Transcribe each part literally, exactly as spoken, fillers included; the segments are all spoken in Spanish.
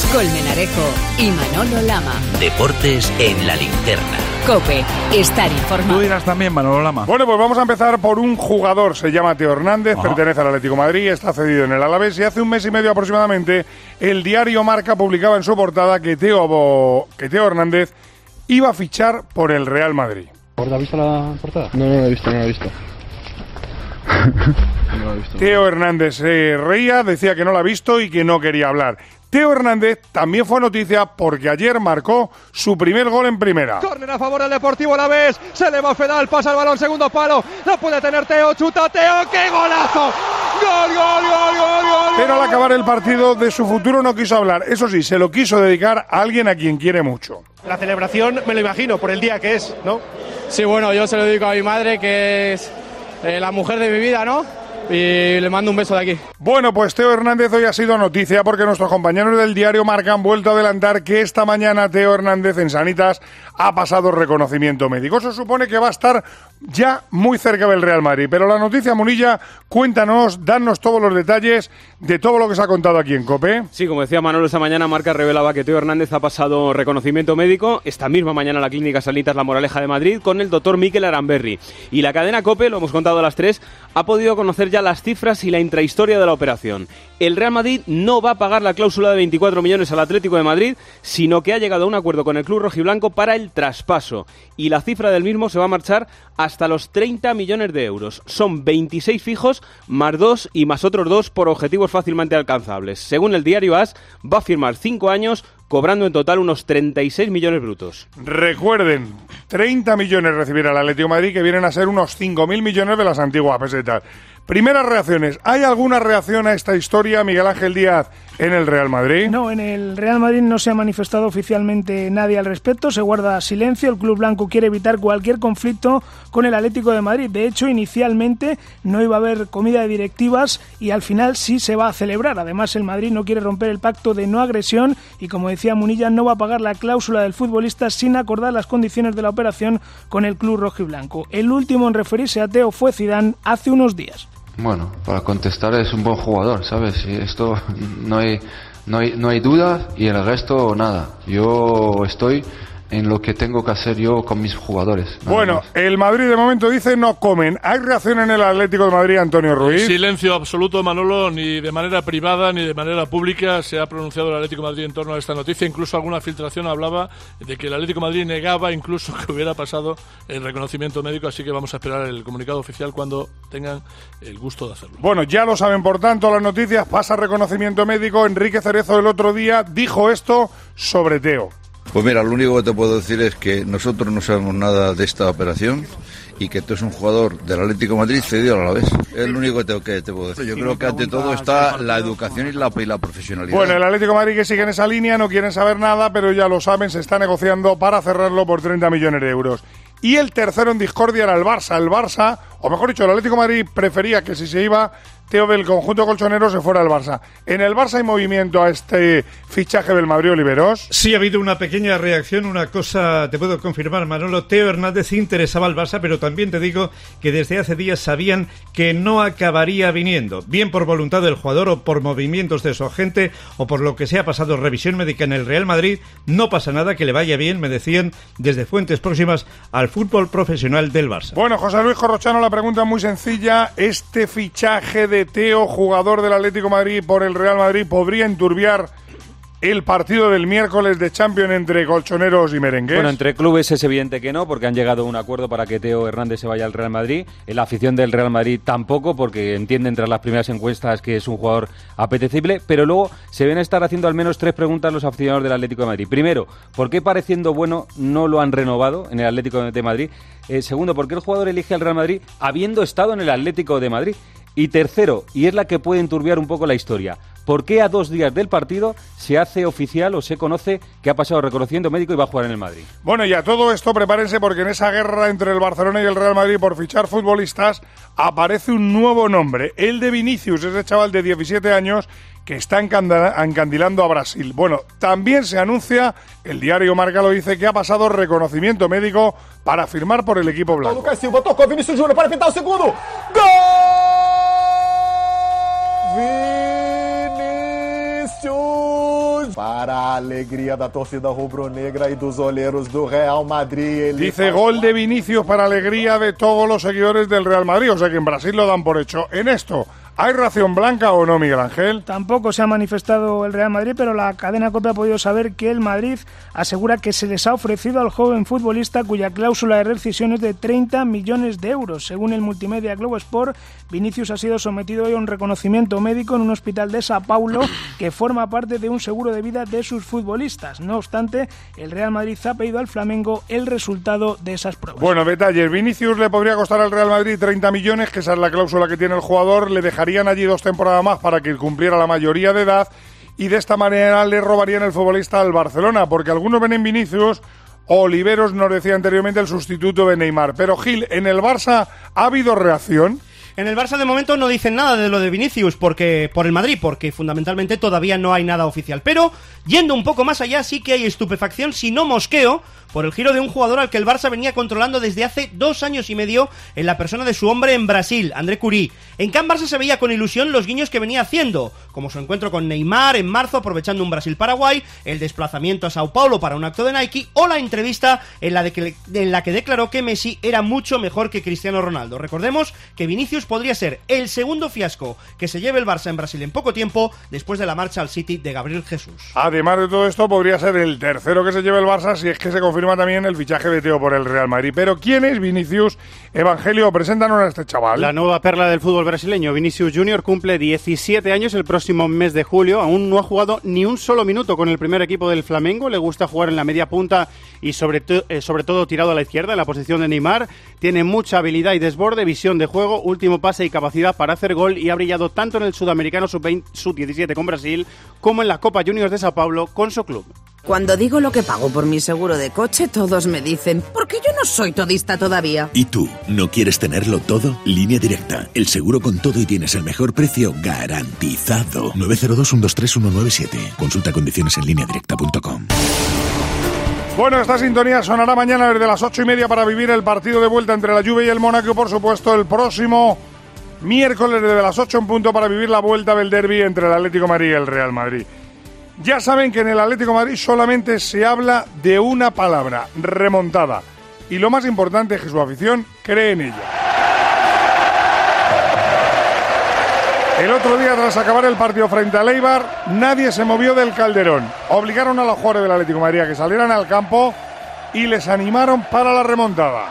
Colmenarejo y Manolo Lama. Deportes en la linterna. COPE, estar informado. Tú dirás también, Manolo Lama. Bueno, pues vamos a empezar por un jugador. Se llama Teo Hernández, Ajá. pertenece al Atlético de Madrid, está cedido en el Alavés y hace un mes y medio aproximadamente el diario Marca publicaba en su portada que Teo, que Teo Hernández iba a fichar por el Real Madrid. ¿Has visto la portada? No, no la he visto, no la he visto. No la he visto. Teo Hernández se reía, decía que no la ha visto y que no quería hablar. Teo Hernández también fue noticia porque ayer marcó su primer gol en primera. Córner a favor del Deportivo Alavés, se le va Fedal, pasa el balón, segundo palo, no puede tener Teo, chuta Teo, ¡qué golazo! ¡Gol, gol, gol, gol, gol! Pero al acabar el partido de su futuro no quiso hablar, eso sí, se lo quiso dedicar a alguien a quien quiere mucho. La celebración me lo imagino, por el día que es, ¿no? Sí, bueno, yo se lo dedico a mi madre, que es eh, la mujer de mi vida, ¿no? Y le mando un beso de aquí. Bueno, pues Teo Hernández hoy ha sido noticia porque nuestros compañeros del diario Marca han vuelto a adelantar que esta mañana Teo Hernández en Sanitas ha pasado reconocimiento médico. Eso supone que va a estar ya muy cerca del Real Madrid. Pero la noticia, Munilla, cuéntanos, danos todos los detalles de todo lo que se ha contado aquí en COPE. Sí, como decía Manolo, esta mañana Marca revelaba que Teo Hernández ha pasado reconocimiento médico esta misma mañana en la Clínica Sanitas La Moraleja de Madrid con el doctor Mikel Aramberri. Y la cadena COPE, lo hemos contado a las tres, ha podido conocer ya las cifras y la intrahistoria de la operación. El Real Madrid no va a pagar la cláusula de veinticuatro millones al Atlético de Madrid, sino que ha llegado a un acuerdo con el club rojiblanco para el traspaso. Y la cifra del mismo se va a marchar hasta los treinta millones de euros. Son veintiséis fijos, más dos y más otros dos por objetivos fácilmente alcanzables. Según el diario A S, va a firmar cinco años, cobrando en total unos treinta y seis millones brutos. Recuerden, treinta millones recibirá el Atlético de Madrid, que vienen a ser unos cinco mil millones de las antiguas pesetas. Primeras reacciones. ¿Hay alguna reacción a esta historia, Miguel Ángel Díaz, en el Real Madrid? No, en el Real Madrid no se ha manifestado oficialmente nadie al respecto. Se guarda silencio. El club blanco quiere evitar cualquier conflicto con el Atlético de Madrid. De hecho, inicialmente no iba a haber comida de directivas y al final sí se va a celebrar. Además, el Madrid no quiere romper el pacto de no agresión y, como decía Munilla, no va a pagar la cláusula del futbolista sin acordar las condiciones de la operación con el club rojiblanco. El último en referirse a Teo fue Zidane hace unos días. Bueno, para contestar, es un buen jugador, ¿sabes? Y esto no hay, no hay, no hay dudas y el resto nada. Yo estoy en lo que tengo que hacer yo con mis jugadores. Bueno, más. El Madrid de momento dice no comen. ¿Hay reacción en el Atlético de Madrid, Antonio Ruiz? Silencio absoluto, Manolo. Ni de manera privada ni de manera pública se ha pronunciado el Atlético de Madrid en torno a esta noticia. Incluso alguna filtración hablaba de que el Atlético de Madrid negaba incluso que hubiera pasado el reconocimiento médico, así que vamos a esperar el comunicado oficial cuando tengan el gusto de hacerlo. Bueno, ya lo saben, por tanto, las noticias. Pasa reconocimiento médico. Enrique Cerezo el otro día dijo esto sobre Teo. Pues mira, lo único que te puedo decir es que nosotros no sabemos nada de esta operación y que tú es un jugador del Atlético de Madrid cedido a la vez. Es lo único que te, que te puedo decir. Yo creo que ante todo está la educación y la, y la profesionalidad. Bueno, el Atlético de Madrid que sigue en esa línea, no quieren saber nada, pero ya lo saben, se está negociando para cerrarlo por treinta millones de euros. Y el tercero en discordia era el Barça. El Barça, o mejor dicho, el Atlético de Madrid prefería que si se iba Teo del conjunto colchonero se fuera al Barça. ¿En el Barça hay movimiento a este fichaje del Madrid, Oliveros? Sí, ha habido una pequeña reacción, una cosa te puedo confirmar, Manolo. Teo Hernández interesaba al Barça, pero también te digo que desde hace días sabían que no acabaría viniendo, bien por voluntad del jugador o por movimientos de su agente o por lo que se ha pasado revisión médica en el Real Madrid. No pasa nada, que le vaya bien, me decían desde fuentes próximas al fútbol profesional del Barça. Bueno, José Luis Corrochano, la pregunta es muy sencilla. ¿Este fichaje de Teo, jugador del Atlético de Madrid por el Real Madrid, podría enturbiar el partido del miércoles de Champions entre colchoneros y merengues? Bueno, entre clubes es evidente que no, porque han llegado a un acuerdo para que Teo Hernández se vaya al Real Madrid. En la afición del Real Madrid tampoco, porque entienden tras las primeras encuestas que es un jugador apetecible, pero luego se ven a estar haciendo al menos tres preguntas los aficionados del Atlético de Madrid. Primero, ¿por qué pareciendo bueno no lo han renovado en el Atlético de Madrid? Eh, segundo, ¿por qué el jugador elige al Real Madrid habiendo estado en el Atlético de Madrid? Y tercero, y es la que puede enturbiar un poco la historia, ¿por qué a dos días del partido se hace oficial o se conoce que ha pasado reconocimiento médico y va a jugar en el Madrid? Bueno, y a todo esto prepárense porque en esa guerra entre el Barcelona y el Real Madrid por fichar futbolistas aparece un nuevo nombre, el de Vinicius, ese chaval de diecisiete años que está encandilando a Brasil. Bueno, también se anuncia, el diario Marca lo dice, que ha pasado reconocimiento médico para firmar por el equipo blanco. Lucas Silva tocó Vinicius Júnior para pintar el segundo. ¡Gol! Vinicius Para a alegria da torcida rubro-negra e dos olheiros do Real Madrid. Dice gol de Vinicius para alegría de todos los seguidores del Real Madrid. O sea que en Brasil lo dan por hecho. En esto, ¿hay ración blanca o no, Miguel Ángel? Tampoco se ha manifestado el Real Madrid, pero la cadena COPE ha podido saber que el Madrid asegura que se les ha ofrecido al joven futbolista cuya cláusula de rescisión es de treinta millones de euros. Según el multimedia Globo Sport, Vinicius ha sido sometido hoy a un reconocimiento médico en un hospital de Sao Paulo que forma parte de un seguro de vida de sus futbolistas. No obstante, el Real Madrid ha pedido al Flamengo el resultado de esas pruebas. Bueno, detalles. Vinicius le podría costar al Real Madrid treinta millones, que esa es la cláusula que tiene el jugador. Le dejarían allí dos temporadas más para que cumpliera la mayoría de edad y de esta manera le robarían el futbolista al Barcelona, porque algunos ven en Vinicius, Oliveros nos decía anteriormente, el sustituto de Neymar. Pero Gil, ¿en el Barça ha habido reacción? En el Barça de momento no dicen nada de lo de Vinicius porque por el Madrid, porque fundamentalmente todavía no hay nada oficial. Pero, yendo un poco más allá, sí que hay estupefacción, si no mosqueo, por el giro de un jugador al que el Barça venía controlando desde hace dos años y medio en la persona de su hombre en Brasil, André Curí. En Can Barça se veía con ilusión los guiños que venía haciendo, como su encuentro con Neymar en marzo aprovechando un Brasil-Paraguay, el desplazamiento a Sao Paulo para un acto de Nike o la entrevista en la, de que, en la que declaró que Messi era mucho mejor que Cristiano Ronaldo. Recordemos que Vinicius podría ser el segundo fiasco que se lleve el Barça en Brasil en poco tiempo después de la marcha al City de Gabriel Jesús. Además de todo esto, podría ser el tercero que se lleve el Barça si es que se confirma también el fichaje de Teo por el Real Madrid. Pero ¿quién es Vinicius? Evangelio, preséntanos a este chaval. La nueva perla del fútbol brasileño, Vinicius Junior, cumple diecisiete años el próximo mes de julio. Aún no ha jugado ni un solo minuto con el primer equipo del Flamengo. Le gusta jugar en la media punta y sobre, to- eh, sobre todo tirado a la izquierda, en la posición de Neymar. Tiene mucha habilidad y desborde, visión de juego, último pase y capacidad para hacer gol, y ha brillado tanto en el Sudamericano sub diecisiete con Brasil como en la Copa Juniors de Sao Paulo con su club. Cuando digo lo que pago por mi seguro de coche, todos me dicen, porque yo no soy todista todavía. ¿Y tú, no quieres tenerlo todo? Línea Directa, el seguro con todo y tienes el mejor precio garantizado. nueve cero dos, uno dos tres, uno nueve siete. Consulta condiciones en línea directa punto com. Bueno, esta sintonía sonará mañana desde las ocho y media para vivir el partido de vuelta entre la Juve y el Mónaco, y por supuesto el próximo miércoles desde las ocho en punto para vivir la vuelta del derbi entre el Atlético de Madrid y el Real Madrid. Ya saben que en el Atlético de Madrid solamente se habla de una palabra, remontada. Y lo más importante es que su afición cree en ella. El otro día, tras acabar el partido frente al Eibar, nadie se movió del Calderón. Obligaron a los jugadores del Atlético de Madrid a que salieran al campo y les animaron para la remontada.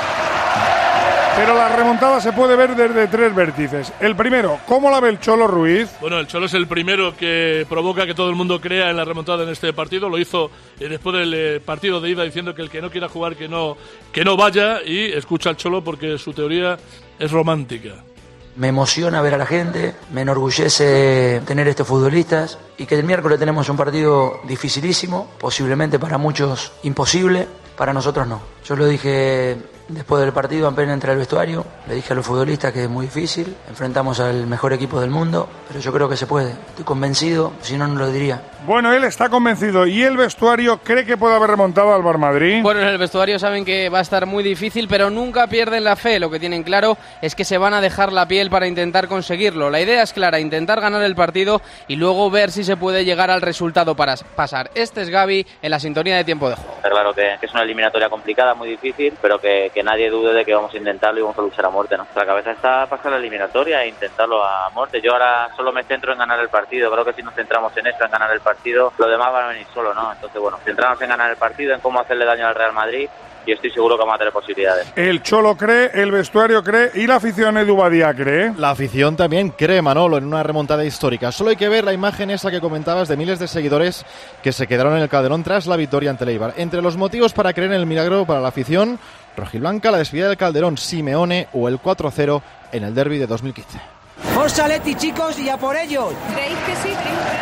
Pero la remontada se puede ver desde tres vértices. El primero, ¿cómo la ve el Cholo Ruiz? Bueno, el Cholo es el primero que provoca que todo el mundo crea en la remontada en este partido. Lo hizo eh, después del eh, partido de ida diciendo que el que no quiera jugar que no, que no vaya, y escucha al Cholo porque su teoría es romántica. Me emociona ver a la gente, me enorgullece tener estos futbolistas y que el miércoles tenemos un partido dificilísimo, posiblemente para muchos imposible, para nosotros no. Yo lo dije después del partido, apenas entré al vestuario, le dije a los futbolistas que es muy difícil, enfrentamos al mejor equipo del mundo, pero yo creo que se puede. Estoy convencido, si no, no lo diría. Bueno, él está convencido. ¿Y el vestuario cree que puede haber remontado al Bar Madrid? Bueno, en el vestuario saben que va a estar muy difícil, pero nunca pierden la fe. Lo que tienen claro es que se van a dejar la piel para intentar conseguirlo. La idea es clara, intentar ganar el partido y luego ver si se puede llegar al resultado para pasar. Este es Gavi en la sintonía de tiempo de juego. Está claro que, que es una eliminatoria complicada, muy difícil, pero que, que nadie dude de que vamos a intentarlo y vamos a luchar a muerte, ¿no? La cabeza está pasar la eliminatoria e intentarlo a muerte. Yo ahora solo me centro en ganar el partido. Creo que si nos centramos en eso, en ganar el partido, lo demás va a venir solo, ¿no? Entonces, bueno, centrarnos en ganar el partido, en cómo hacerle daño al Real Madrid, y estoy seguro que vamos a tener posibilidades. El Cholo cree, el vestuario cree y la afición Edu Badía cree. La afición también cree, Manolo, en una remontada histórica. Solo hay que ver la imagen esa que comentabas de miles de seguidores que se quedaron en el Calderón tras la victoria ante el Eibar. Entre los motivos para creer en el milagro para la afición rojiblanca, la despedida del Calderón, Simeone o el cuatro cero en el derbi de dos mil quince. Forza Leti, chicos, y a por ellos. ¿Creéis que sí?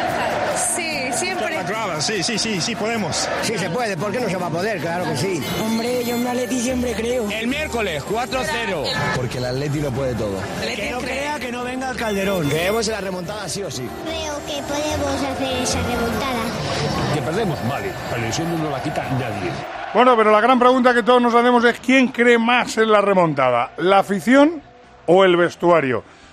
Sí, siempre. Sí, sí, sí, sí podemos. Sí se puede, ¿por qué no se va a poder? Claro que sí. Hombre, yo en Atleti siempre creo. El miércoles, cuatro cero. Porque el Atleti lo puede todo. Que no crea, que no venga al Calderón. Creemos en la remontada sí o sí. Creo que podemos hacer esa remontada. ¿Que perdemos? Vale, la lesión no la quita nadie. Bueno, pero la gran pregunta que todos nos hacemos es ¿quién cree más en la remontada? ¿La afición o el vestuario?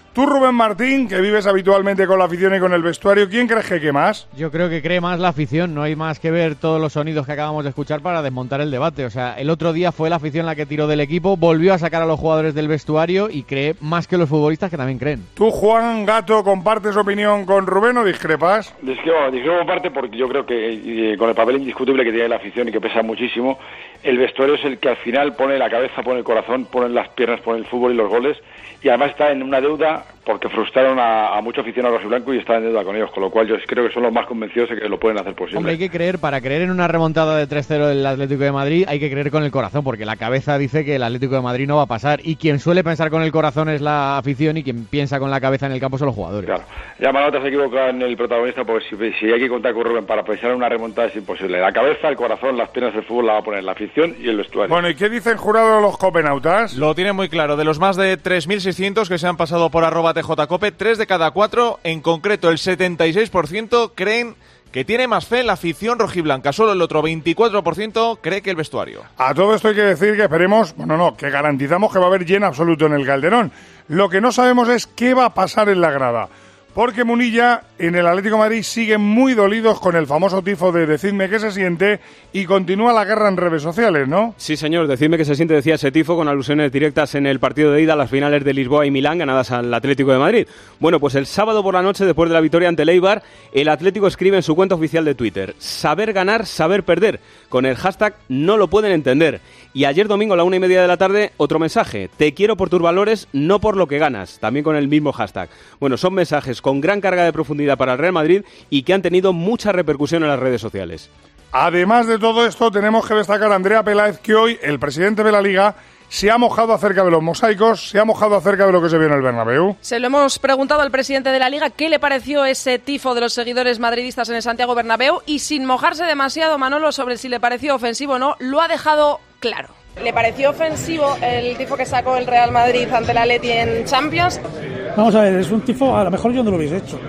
Tú, Rubén Martín, que vives habitualmente con la afición y con el vestuario, ¿quién crees que qué más? Yo creo que cree más la afición, no hay más que ver todos los sonidos que acabamos de escuchar para desmontar el debate. O sea, el otro día fue la afición la que tiró del equipo, volvió a sacar a los jugadores del vestuario y cree más que los futbolistas, que también creen. Tú, Juan Gato, ¿compartes opinión con Rubén o discrepas? Discrepo, discrepo en parte porque yo creo que eh, con el papel indiscutible que tiene la afición y que pesa muchísimo, el vestuario es el que al final pone la cabeza, pone el corazón, pone las piernas, pone el fútbol y los goles, y además está en una deuda porque frustraron a, a muchos aficionados rojiblanco y está en deuda con ellos, con lo cual yo creo que son los más convencidos de que lo pueden hacer posible. Hombre, hay que creer, para creer en una remontada de tres cero del Atlético de Madrid, hay que creer con el corazón, porque la cabeza dice que el Atlético de Madrid no va a pasar, y quien suele pensar con el corazón es la afición, y quien piensa con la cabeza en el campo son los jugadores. Claro, ya Manota se equivoca en el protagonista, porque si, si hay que contar con Rubén para pensar en una remontada es imposible. La cabeza, el corazón, las piernas del fútbol la va a poner la afición y el vestuario. Bueno, ¿y qué dicen jurado los copenautas? Lo tienen muy claro, de los más de tres mil seiscientos que se han pasado por arroba tjcope, tres de cada cuatro, en concreto el setenta y seis por ciento creen que tiene más fe en la afición rojiblanca. Solo el otro veinticuatro por ciento cree que el vestuario. A todo esto hay que decir que esperemos, bueno, no, que garantizamos que va a haber lleno absoluto en el Calderón. Lo que no sabemos es qué va a pasar en la grada. Porque Munilla, en el Atlético de Madrid, siguen muy dolidos con el famoso tifo de Decidme qué se siente, y continúa la guerra en redes sociales, ¿no? Sí, señor, Decidme qué se siente, decía ese tifo, con alusiones directas en el partido de ida a las finales de Lisboa y Milán, ganadas al Atlético de Madrid. Bueno, pues el sábado por la noche, después de la victoria ante el Eibar, el Atlético escribe en su cuenta oficial de Twitter: saber ganar, saber perder, con el hashtag no lo pueden entender. Y ayer domingo a la una y media de la tarde, otro mensaje: te quiero por tus valores, no por lo que ganas, también con el mismo hashtag. Bueno, son mensajes con gran carga de profundidad para el Real Madrid y que han tenido mucha repercusión en las redes sociales. Además de todo esto, tenemos que destacar a Andrea Peláez, que hoy el presidente de la Liga se ha mojado acerca de los mosaicos, se ha mojado acerca de lo que se vio en el Bernabéu. Se lo hemos preguntado al presidente de la Liga qué le pareció ese tifo de los seguidores madridistas en el Santiago Bernabéu, y sin mojarse demasiado, Manolo, sobre si le pareció ofensivo o no, lo ha dejado claro. ¿Le pareció ofensivo el tifo que sacó el Real Madrid ante el Atleti en Champions? Vamos a ver, es un tifo, a lo mejor yo no lo hubiese hecho.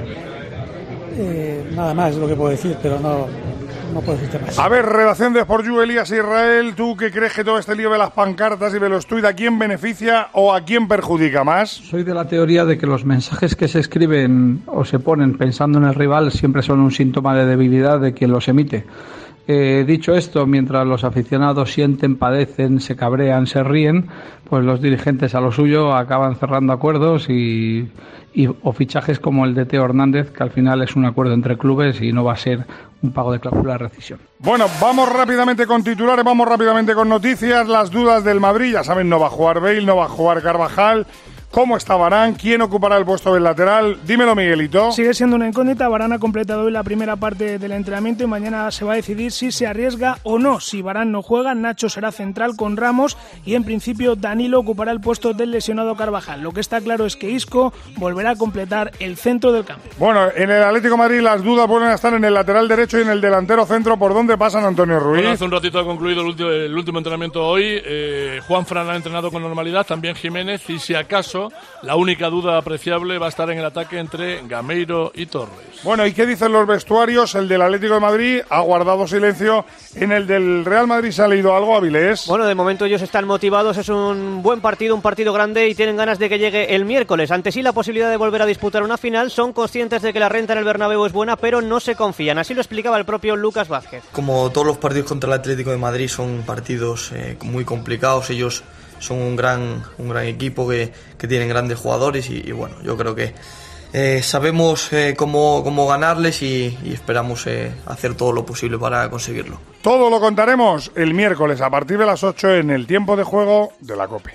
Eh, nada más es lo que puedo decir, pero no, no puedo decirte más. A ver, redacción de Sport You, Elías Israel, ¿tú qué crees que todo este lío de las pancartas y de los tuits a quién beneficia o a quién perjudica más? Soy de la teoría de que los mensajes que se escriben o se ponen pensando en el rival siempre son un síntoma de debilidad de quien los emite. Eh, dicho esto, mientras los aficionados sienten, padecen, se cabrean, se ríen, pues los dirigentes a lo suyo acaban cerrando acuerdos y, y o fichajes como el de Teo Hernández, que al final es un acuerdo entre clubes y no va a ser un pago de cláusula de rescisión. Bueno, vamos rápidamente con titulares, vamos rápidamente con noticias. Las dudas del Madrid, ya saben, no va a jugar Bale, no va a jugar Carvajal. ¿Cómo está Varane? ¿Quién ocupará el puesto del lateral? Dímelo, Miguelito. Sigue siendo una incógnita. Varane ha completado hoy la primera parte del entrenamiento y mañana se va a decidir si se arriesga o no. Si Varane no juega, Nacho será central con Ramos y en principio Danilo ocupará el puesto del lesionado Carvajal. Lo que está claro es que Isco volverá a completar el centro del campo. Bueno, en el Atlético de Madrid las dudas vuelven a estar en el lateral derecho y en el delantero centro. ¿Por dónde pasan, Antonio Ruiz? Bueno, hace un ratito ha concluido el último, el último entrenamiento hoy. Eh, Juan Fran ha entrenado con normalidad, también Jiménez, y si acaso la única duda apreciable va a estar en el ataque entre Gameiro y Torres. Bueno, ¿y qué dicen los vestuarios? El del Atlético de Madrid ha guardado silencio. En el del Real Madrid se ha leído algo, Avilés. Bueno, de momento ellos están motivados, es un buen partido, un partido grande y tienen ganas de que llegue el miércoles. Ante sí la posibilidad de volver a disputar una final, son conscientes de que la renta en el Bernabéu es buena, pero no se confían. Así lo explicaba el propio Lucas Vázquez. Como todos los partidos contra el Atlético de Madrid son partidos eh, muy complicados, ellos son un gran un gran equipo que, que tienen grandes jugadores y, y bueno, yo creo que eh, sabemos eh, cómo, cómo ganarles y, y esperamos eh, hacer todo lo posible para conseguirlo. Todo lo contaremos el miércoles a partir de las ocho en el tiempo de juego de la COPE.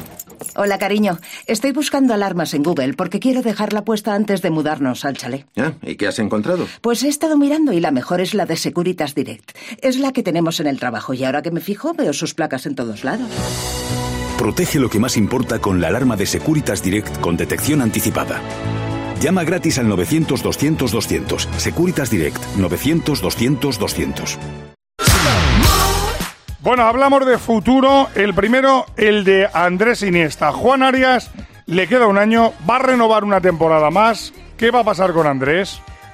Hola, cariño. Estoy buscando alarmas en Google porque quiero dejarla puesta antes de mudarnos al chalet. ¿Ah? ¿Y qué has encontrado? Pues he estado mirando y la mejor es la de Securitas Direct. Es la que tenemos en el trabajo y ahora que me fijo veo sus placas en todos lados. Protege lo que más importa con la alarma de Securitas Direct con detección anticipada. Llama gratis al novecientos doscientos doscientos. Securitas Direct, novecientos doscientos doscientos. Bueno, hablamos de futuro. El primero, el de Andrés Iniesta. Juan Arias le queda un año, va a renovar una temporada más. ¿Qué va a pasar con Andrés?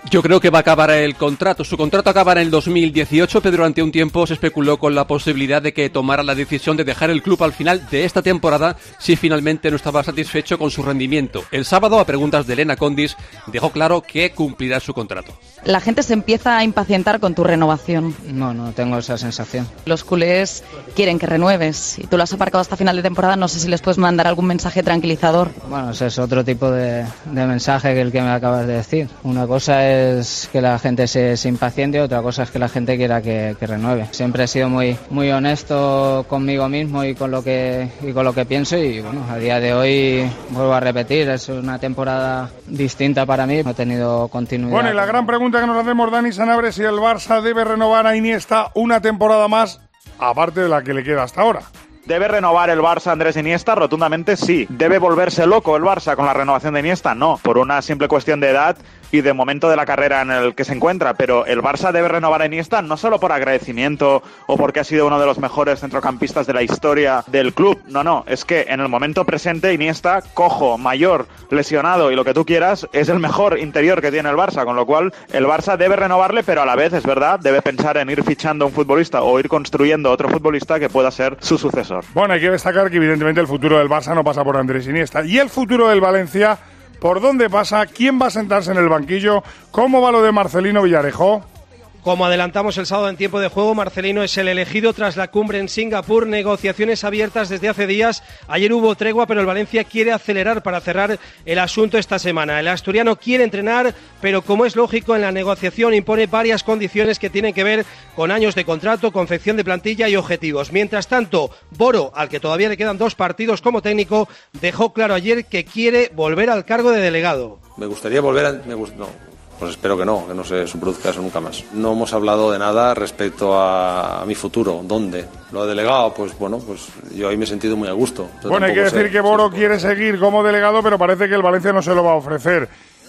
Yo creo que va a acabar el contrato. Su contrato acaba en el dos mil dieciocho, pero durante un tiempo se especuló con la posibilidad de que tomara la decisión de dejar el club al final de esta temporada si finalmente no estaba satisfecho con su rendimiento. El sábado, a preguntas de Elena Condis, dejó claro que cumplirá su contrato. La gente se empieza a impacientar con tu renovación. No, no tengo esa sensación. Los culés quieren que renueves y tú lo has aparcado hasta final de temporada. No sé si les puedes mandar algún mensaje tranquilizador. Bueno, ese es otro tipo de, de mensaje que el que me acabas de decir. Una cosa es que la gente se, se impaciente, otra cosa es que la gente quiera que, que renueve. Siempre he sido muy muy honesto conmigo mismo y con lo que y con lo que pienso y bueno, a día de hoy vuelvo a repetir, es una temporada distinta para mí, no he tenido continuidad. Bueno, y la gran pregunta que nos hacemos, Dani Sanabria, si el Barça debe renovar a Iniesta una temporada más, aparte de la que le queda hasta ahora. ¿Debe renovar el Barça Andrés Iniesta? Rotundamente sí. ¿Debe volverse loco el Barça con la renovación de Iniesta? No, por una simple cuestión de edad y de momento de la carrera en el que se encuentra, pero el Barça debe renovar a Iniesta no solo por agradecimiento o porque ha sido uno de los mejores centrocampistas de la historia del club, no, no, es que en el momento presente Iniesta, cojo, mayor, lesionado y lo que tú quieras, es el mejor interior que tiene el Barça, con lo cual el Barça debe renovarle, pero a la vez, es verdad, debe pensar en ir fichando un futbolista o ir construyendo otro futbolista que pueda ser su sucesor. Bueno, hay que destacar que evidentemente el futuro del Barça no pasa por Andrés Iniesta. ¿Y el futuro del Valencia? ¿Por dónde pasa? ¿Quién va a sentarse en el banquillo? ¿Cómo va lo de Marcelino Villarejo? Como adelantamos el sábado en tiempo de juego, Marcelino es el elegido tras la cumbre en Singapur, negociaciones abiertas desde hace días. Ayer hubo tregua, pero el Valencia quiere acelerar para cerrar el asunto esta semana. El asturiano quiere entrenar, pero como es lógico, en la negociación impone varias condiciones que tienen que ver con años de contrato, confección de plantilla y objetivos. Mientras tanto, Boro, al que todavía le quedan dos partidos como técnico, dejó claro ayer que quiere volver al cargo de delegado. Me gustaría volver a... Me gust... no. Pues espero que no, que no se produzca eso nunca más. No hemos hablado de nada respecto a, a mi futuro. ¿Dónde? Lo de delegado, pues bueno, pues yo ahí me he sentido muy a gusto. Yo bueno, hay que decir sé, que Boro sí, quiere seguir como delegado, pero parece que el Valencia no se lo va a ofrecer.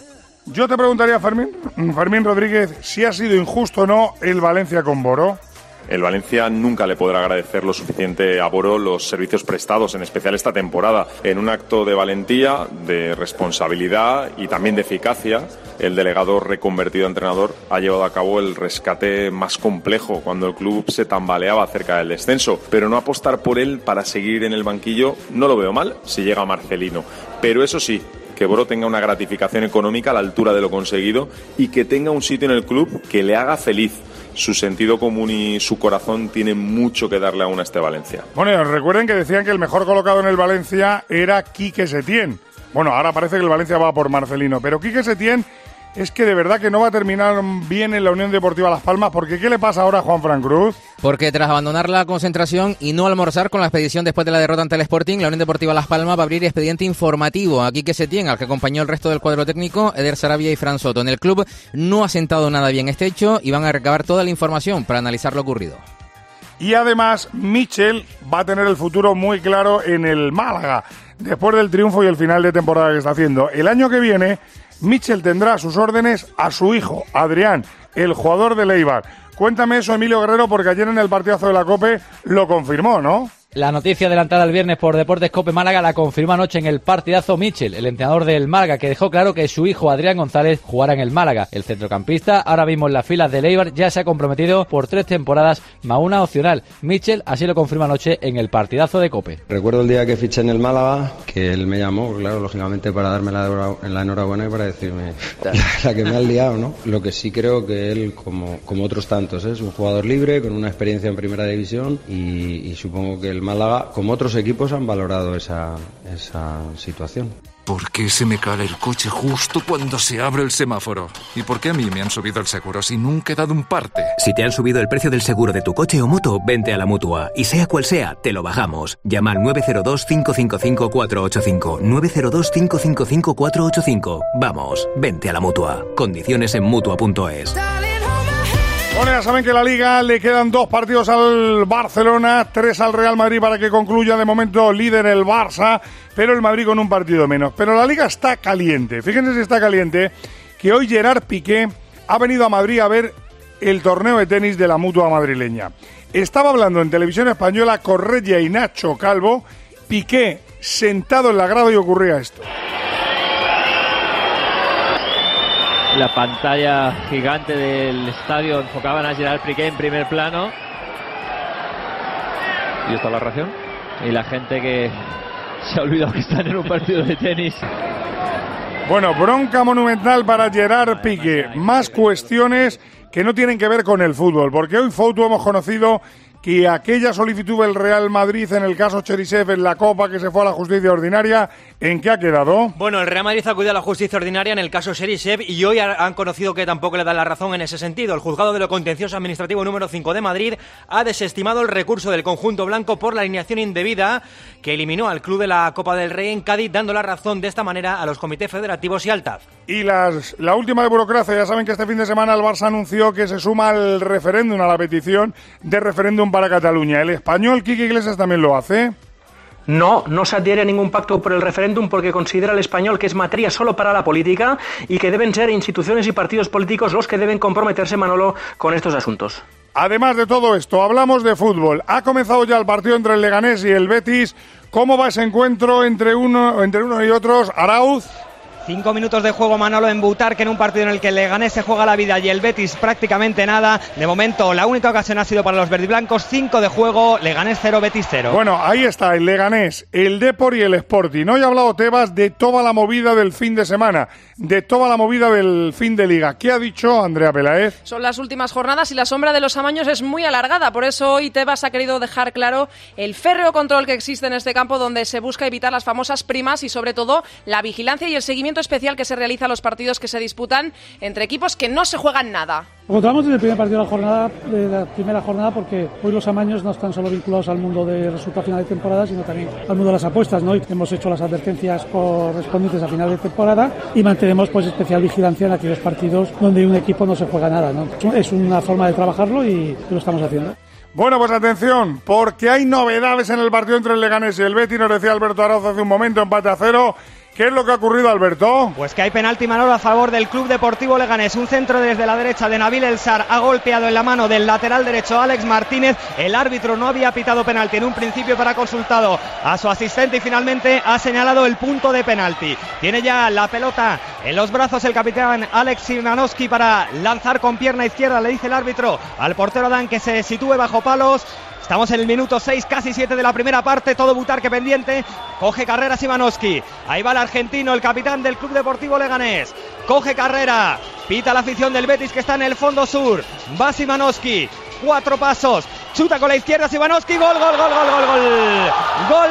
Yo te preguntaría, Fermín, Fermín Rodríguez, si ha sido injusto o no el Valencia con Boro. El Valencia nunca le podrá agradecer lo suficiente a Boro los servicios prestados, en especial esta temporada. En un acto de valentía, de responsabilidad y también de eficacia, el delegado reconvertido a entrenador ha llevado a cabo el rescate más complejo cuando el club se tambaleaba cerca del descenso. Pero no apostar por él para seguir en el banquillo no lo veo mal si llega Marcelino. Pero eso sí, que Boro tenga una gratificación económica a la altura de lo conseguido y que tenga un sitio en el club que le haga feliz. Su sentido común y su corazón tienen mucho que darle aún a este Valencia. Bueno, recuerden que decían que el mejor colocado en el Valencia era Quique Setién. Bueno, ahora parece que el Valencia va por Marcelino, pero Quique Setién es que de verdad que no va a terminar bien en la Unión Deportiva Las Palmas, porque ¿qué le pasa ahora a Juanfran Cruz? Porque tras abandonar la concentración y no almorzar con la expedición después de la derrota ante el Sporting, la Unión Deportiva Las Palmas va a abrir expediente informativo a Quique Setién, al que acompañó el resto del cuadro técnico, Eder Sarabia y Fran Soto. En el club no ha sentado nada bien este hecho y van a recabar toda la información para analizar lo ocurrido. Y además, Michel va a tener el futuro muy claro en el Málaga, después del triunfo y el final de temporada que está haciendo. El año que viene, Michel tendrá a sus órdenes a su hijo, Adrián, el jugador del Eibar. Cuéntame eso, Emilio Guerrero, porque ayer en el partidazo de la COPE lo confirmó, ¿no? La noticia adelantada el viernes por Deportes COPE Málaga la confirma anoche en el partidazo Michel, el entrenador del Málaga, que dejó claro que su hijo Adrián González jugará en el Málaga. El centrocampista, ahora mismo en las filas del Eibar, ya se ha comprometido por tres temporadas más una opcional. Michel así lo confirma anoche en el partidazo de COPE. Recuerdo el día que fiché en el Málaga, que él me llamó, claro, lógicamente para darme la, la enhorabuena y para decirme la, la que me has liado, ¿no? Lo que sí creo que él, como, como otros tantos, ¿eh? Es un jugador libre, con una experiencia en primera división y, y supongo que el Málaga, como otros equipos, han valorado esa, esa situación. ¿Por qué se me cae el coche justo cuando se abre el semáforo? ¿Y por qué a mí me han subido el seguro si nunca he dado un parte? Si te han subido el precio del seguro de tu coche o moto, vente a la Mutua. Y sea cual sea, te lo bajamos. Llama al nueve cero dos, cinco cinco cinco, cuatro ocho cinco. nueve cero dos, cinco cinco cinco, cuatro ocho cinco. Vamos, vente a la Mutua. Condiciones en Mutua punto es. Bueno, ya saben que en la Liga le quedan dos partidos al Barcelona, tres al Real Madrid para que concluya. De momento líder el Barça, pero el Madrid con un partido menos. Pero la Liga está caliente. Fíjense si está caliente, que hoy Gerard Piqué ha venido a Madrid a ver el torneo de tenis de la Mutua madrileña. Estaba hablando en Televisión Española Correia y Nacho Calvo. Piqué sentado en la grada y ocurría esto. La pantalla gigante del estadio enfocaban a Gerard Piqué en primer plano. ¿Y está la reacción? Y la gente que se ha olvidado que están en un partido de tenis. Bueno, bronca monumental para Gerard Piqué. Más cuestiones que no tienen que ver con el fútbol, porque hoy Foutu hemos conocido que aquella solicitud del Real Madrid en el caso Cherisev en la Copa que se fue a la justicia ordinaria, ¿en qué ha quedado? Bueno, el Real Madrid acudió a la justicia ordinaria en el caso Cherisev y hoy han conocido que tampoco le dan la razón en ese sentido. El juzgado de lo contencioso administrativo número cinco de Madrid ha desestimado el recurso del conjunto blanco por la alineación indebida que eliminó al club de la Copa del Rey en Cádiz, dando la razón de esta manera a los comités federativos y al T A F. Y las, la última de burocracia, ya saben que este fin de semana el Barça anunció que se suma al referéndum, a la petición de referéndum para Cataluña. ¿El español Quique Iglesias también lo hace? No, no se adhiere a ningún pacto por el referéndum porque considera el español que es materia solo para la política y que deben ser instituciones y partidos políticos los que deben comprometerse, Manolo, con estos asuntos. Además de todo esto, hablamos de fútbol. Ha comenzado ya el partido entre el Leganés y el Betis. ¿Cómo va ese encuentro entre uno, entre uno y otros? Arauz. Cinco minutos de juego, Manolo, en Butarque, en un partido en el que el Leganés se juega la vida y el Betis prácticamente nada. De momento, la única ocasión ha sido para los verdiblancos. Cinco de juego, Leganés cero, Betis cero. Bueno, ahí está el Leganés, el Depor y el Sporting. Hoy ha hablado Tebas de toda la movida del fin de semana, de toda la movida del fin de liga. ¿Qué ha dicho Andrea Peláez? Son las últimas jornadas y la sombra de los amaños es muy alargada. Por eso hoy Tebas ha querido dejar claro el férreo control que existe en este campo, donde se busca evitar las famosas primas y, sobre todo, la vigilancia y el seguimiento especial que se realiza a los partidos que se disputan entre equipos que no se juegan nada. Lo encontramos desde el primer partido de la jornada, de la primera jornada, porque hoy los amaños no están solo vinculados al mundo de resultado final de temporada, sino también al mundo de las apuestas, ¿no? Y hemos hecho las advertencias correspondientes a final de temporada y mantenemos pues especial vigilancia en aquellos partidos donde un equipo no se juega nada, ¿no? Es una forma de trabajarlo y lo estamos haciendo. Bueno, pues atención, porque hay novedades en el partido entre el Leganés y el Betis. Nos decía Alberto Arauz hace un momento, empate a cero. ¿Qué es lo que ha ocurrido, Alberto? Pues que hay penalti, Manolo, a favor del Club Deportivo Leganés. Un centro desde la derecha de Nabil El Sar ha golpeado en la mano del lateral derecho Alex Martínez. El árbitro no había pitado penalti en un principio, pero ha consultado a su asistente y finalmente ha señalado el punto de penalti. Tiene ya la pelota en los brazos el capitán Alex Szymanowski para lanzar con pierna izquierda. Le dice el árbitro al portero Dan que se sitúe bajo palos. Estamos en el minuto seis, casi siete de la primera parte, todo Butarque pendiente, coge carrera Szymanowski, ahí va el argentino, el capitán del Club Deportivo Leganés, coge carrera, pita la afición del Betis que está en el fondo sur, va Szymanowski, cuatro pasos, chuta con la izquierda Szymanowski, gol, gol, gol, gol, gol, gol, gol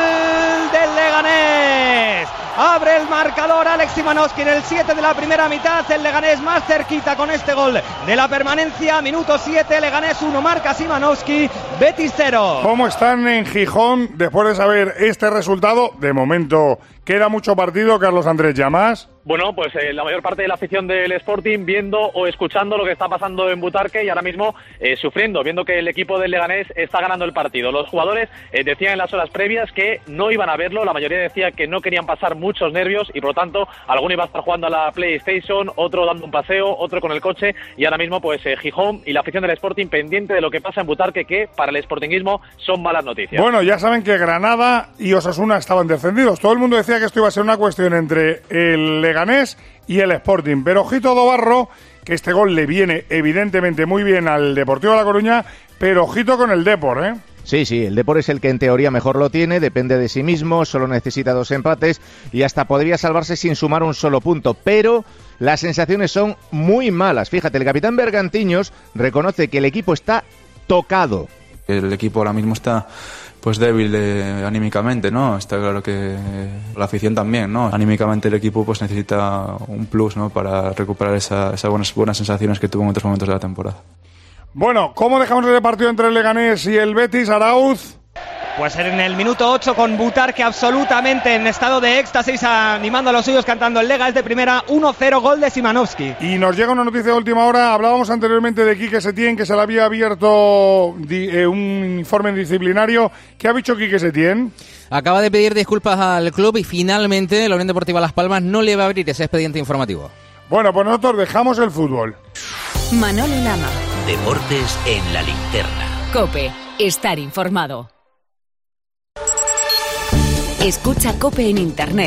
del Leganés. Abre el marcador Alex Szymanowski en el siete de la primera mitad. El Leganés más cerquita con este gol de la permanencia. Minuto siete, Leganés uno, marca Szymanowski, Betis cero. ¿Cómo están en Gijón después de saber este resultado? De momento queda mucho partido, Carlos Andrés Llamas. Bueno, pues eh, la mayor parte de la afición del Sporting viendo o escuchando lo que está pasando en Butarque y ahora mismo eh, sufriendo, viendo que el equipo del Leganés está ganando el partido. Los jugadores eh, decían en las horas previas que no iban a verlo, la mayoría decía que no querían pasar muchos nervios y por lo tanto alguno iba a estar jugando a la PlayStation, otro dando un paseo, otro con el coche y ahora mismo pues eh, Gijón y la afición del Sporting pendiente de lo que pasa en Butarque, que para el sportinguismo son malas noticias. Bueno, ya saben que Granada y Osasuna estaban descendidos. Todo el mundo decía que esto iba a ser una cuestión entre el Leganés y el Sporting, pero ojito Dobarro, que este gol le viene evidentemente muy bien al Deportivo de La Coruña, pero ojito con el Depor, ¿eh? Sí, sí, el Depor es el que en teoría mejor lo tiene, depende de sí mismo, solo necesita dos empates y hasta podría salvarse sin sumar un solo punto, pero las sensaciones son muy malas. Fíjate, el capitán Bergantiños reconoce que el equipo está tocado. El equipo ahora mismo está pues débil de, anímicamente, ¿no? Está claro que la afición también, ¿no? Anímicamente el equipo pues necesita un plus, ¿no? Para recuperar esa, esas buenas, buenas sensaciones que tuvo en otros momentos de la temporada. Bueno, ¿cómo dejamos ese partido entre el Leganés y el Betis, Arauz? Pues en el minuto ocho con Butarque absolutamente en estado de éxtasis, animando a los suyos cantando el Lega, es de primera, uno cero, gol de Szymanowski. Y nos llega una noticia de última hora. Hablábamos anteriormente de Quique Setién, que se le había abierto di, eh, un informe disciplinario. ¿Qué ha dicho Quique Setién? Acaba de pedir disculpas al club y finalmente la Unión Deportiva Las Palmas no le va a abrir ese expediente informativo. Bueno, pues nosotros dejamos el fútbol. Manolo Lama. Deportes en la linterna. COPE. Estar informado. Escucha COPE en Internet.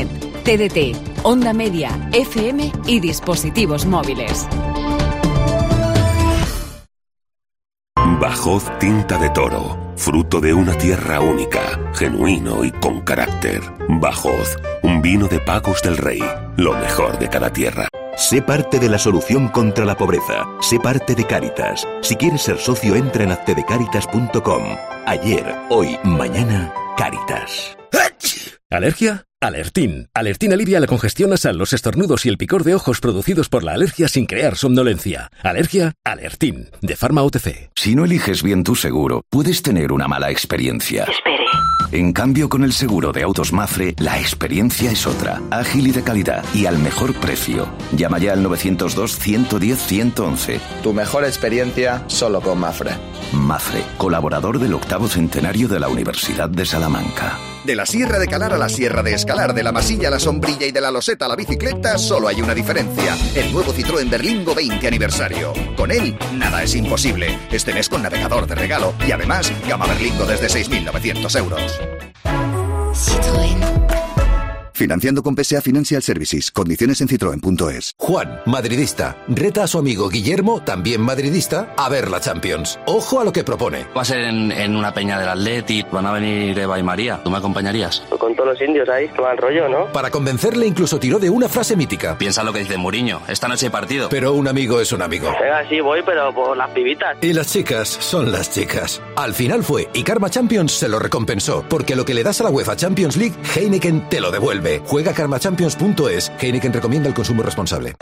T D T, onda media, F M y dispositivos móviles. Bajod Tinta de Toro, fruto de una tierra única, genuino y con carácter. Bajod, un vino de Pagos del Rey, lo mejor de cada tierra. Sé parte de la solución contra la pobreza. Sé parte de Cáritas. Si quieres ser socio, entra en accedecaritas punto com. Ayer, hoy, mañana, Cáritas. ¿Alergia? Alertín. Alertín alivia la congestión nasal, los estornudos y el picor de ojos producidos por la alergia sin crear somnolencia. ¿Alergia? Alertín. De Pharma O T C. Si no eliges bien tu seguro, puedes tener una mala experiencia. Espere. En cambio, con el seguro de autos Mafre, la experiencia es otra. Ágil y de calidad. Y al mejor precio. Llama ya al novecientos dos, ciento diez, ciento once. Tu mejor experiencia solo con Mafre. Mafre, colaborador del octavo centenario de la Universidad de Salamanca. De la Sierra de Calar a la Sierra de Escalar, de la masilla a la sombrilla y de la loseta a la bicicleta, solo hay una diferencia. El nuevo Citroën Berlingo veinte aniversario. Con él, nada es imposible. Este mes con navegador de regalo y además, gama Berlingo desde seis mil novecientos euros. Citroën. Financiando con P S A Financial Services. Condiciones en citroen punto es. Juan, madridista, reta a su amigo Guillermo, también madridista, a ver la Champions. Ojo a lo que propone. Va a ser en, en una peña del Atleti, van a venir Eva y María. ¿Tú me acompañarías? Con todos los indios ahí, que va el rollo, ¿no? Para convencerle incluso tiró de una frase mítica. Piensa lo que dice Mourinho, esta noche hay partido. Pero un amigo es un amigo. Venga, sí, voy, pero por las pibitas. Y las chicas son las chicas. Al final fue, y Karma Champions se lo recompensó, porque lo que le das a la UEFA Champions League, Heineken te lo devuelve. Juega karma champions punto es. Heineken recomienda el consumo responsable.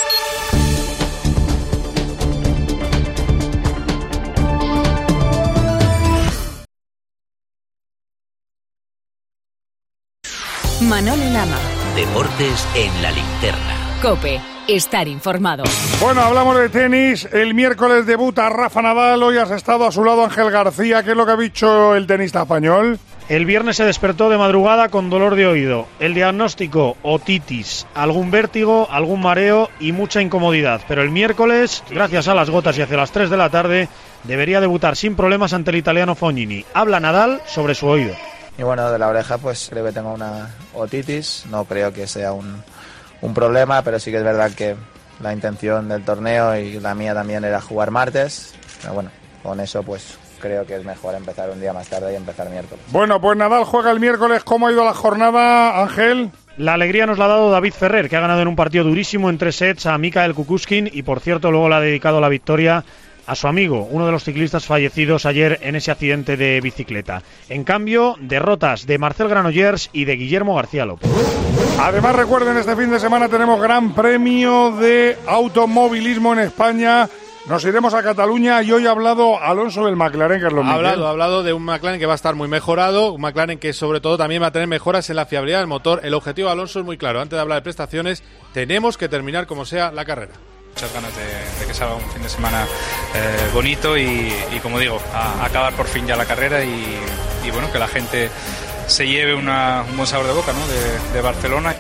Manolo Lama. Deportes en la linterna. COPE. Estar informado. Bueno, hablamos de tenis. El miércoles debuta Rafa Nadal. Hoy has estado a su lado Ángel García. ¿Qué es lo que ha dicho el tenista español? El viernes se despertó de madrugada con dolor de oído. El diagnóstico, otitis, algún vértigo, algún mareo y mucha incomodidad. Pero el miércoles, gracias a las gotas y hacia las tres de la tarde, debería debutar sin problemas ante el italiano Fognini. Habla Nadal sobre su oído. Y bueno, de la oreja pues creo que tengo una otitis. No creo que sea un, un problema, pero sí que es verdad que la intención del torneo y la mía también era jugar martes. Pero bueno, con eso pues creo que es mejor empezar un día más tarde y empezar miércoles. Bueno, pues Nadal juega el miércoles. ¿Cómo ha ido la jornada, Ángel? La alegría nos la ha dado David Ferrer, que ha ganado en un partido durísimo en tres sets a Mikael Kukushkin y, por cierto, luego le ha dedicado la victoria a su amigo, uno de los ciclistas fallecidos ayer en ese accidente de bicicleta. En cambio, derrotas de Marcel Granollers y de Guillermo García López. Además, recuerden, este fin de semana tenemos Gran Premio de Automovilismo en España. Nos iremos a Cataluña y hoy ha hablado Alonso del McLaren, que es lo mismo. Ha hablado, ha hablado de un McLaren que va a estar muy mejorado, un McLaren que sobre todo también va a tener mejoras en la fiabilidad del motor. El objetivo de Alonso es muy claro. Antes de hablar de prestaciones, tenemos que terminar como sea la carrera. Muchas ganas de, de que salga un fin de semana eh, bonito y, y, como digo, a, a acabar por fin ya la carrera y, y bueno, que la gente se lleve una, un buen sabor de boca, ¿no?, de, de Barcelona.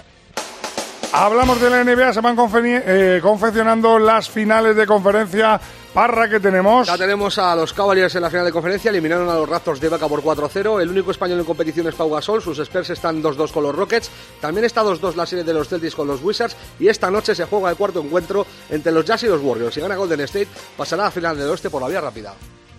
Hablamos de la N B A, se van confe- eh, confeccionando las finales de conferencia. Parra, que tenemos. Ya tenemos a los Cavaliers en la final de conferencia, eliminaron a los Raptors de Ibaka por cuatro a cero. El único español en competición es Pau Gasol, sus Spurs están dos dos con los Rockets. También está dos dos la serie de los Celtics con los Wizards. Y esta noche se juega el cuarto encuentro entre los Jazz y los Warriors. Si gana Golden State, pasará a la final del oeste por la vía rápida.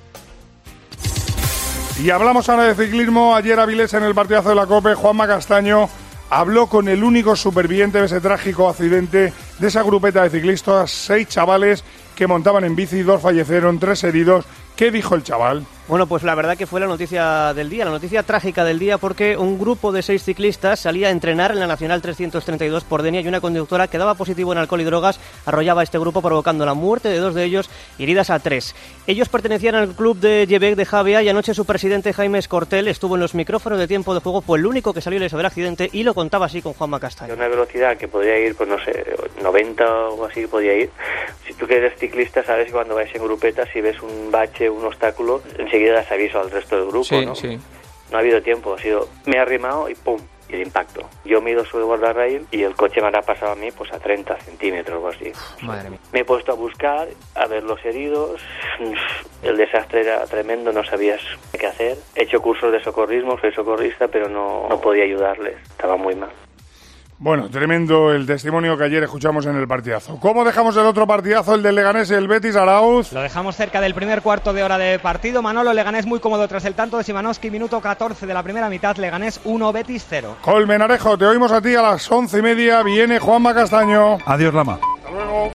Y hablamos ahora de ciclismo. Ayer Avilés, en el partidazo de la COPE, Juanma Castaño habló con el único superviviente de ese trágico accidente, de esa grupeta de ciclistas, seis chavales que montaban en bici, dos fallecieron, tres heridos. ¿Qué dijo el chaval? Bueno, pues la verdad que fue la noticia del día, la noticia trágica del día, porque un grupo de seis ciclistas salía a entrenar en la Nacional trescientos treinta y dos por Denia y una conductora que daba positivo en alcohol y drogas arrollaba a este grupo, provocando la muerte de dos de ellos y heridas a tres. Ellos pertenecían al club de Llebec de Javea y anoche su presidente Jaime Escortel estuvo en los micrófonos de Tiempo de Juego, fue el único que salió ileso del accidente y lo contaba así con Juanma Castaño. Una velocidad que podría ir, pues no sé, noventa o así podría ir. Si tú que eres ciclista sabes que cuando vais en grupeta, si ves un bache, un obstáculo, enseguida das aviso al resto del grupo, sí, ¿no? Sí. No ha habido tiempo, ha sido, me he arrimado y pum, y el impacto. Yo mido su guardarraíl y el coche me habrá pasado a mí pues a treinta centímetros o así. Madre mía. Me he puesto a buscar, a ver los heridos, el desastre era tremendo, no sabías qué hacer. He hecho cursos de socorrismo, soy socorrista, pero no, no podía ayudarles, estaba muy mal. Bueno, tremendo el testimonio que ayer escuchamos en el partidazo. ¿Cómo dejamos el otro partidazo, el del Leganés y el Betis, Arauz? Lo dejamos cerca del primer cuarto de hora de partido. Manolo, Leganés muy cómodo tras el tanto de Simanowski, minuto catorce de la primera mitad, Leganés uno, Betis cero. Colmenarejo, te oímos a ti a las once y media, viene Juanma Castaño. Adiós, Lama. Hasta luego.